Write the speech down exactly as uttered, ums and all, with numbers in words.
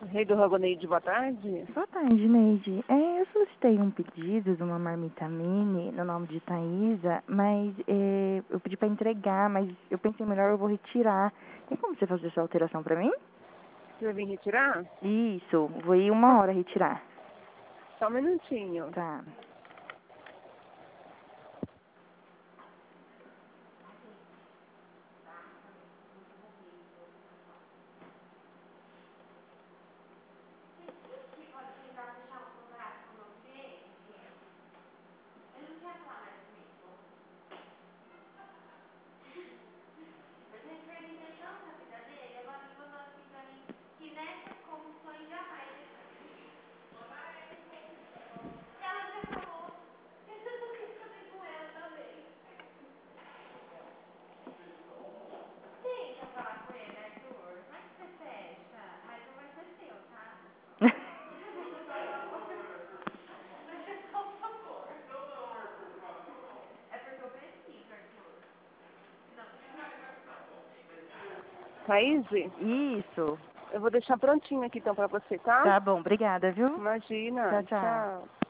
Rei do Rogo Neide, boa tarde. Boa tarde, Neide. É, eu solicitei um pedido de uma marmita mini no nome de Thaísa, mas é, eu pedi para entregar, mas eu pensei melhor eu vou retirar. Tem como você fazer essa alteração para mim? Você vai vir retirar? Isso, vou ir uma hora retirar. Só um minutinho. Tá. Thaís, Isso. eu vou deixar prontinho aqui então pra você, tá? Tá bom, obrigada, viu? Imagina. Tchau, tchau. Tchau.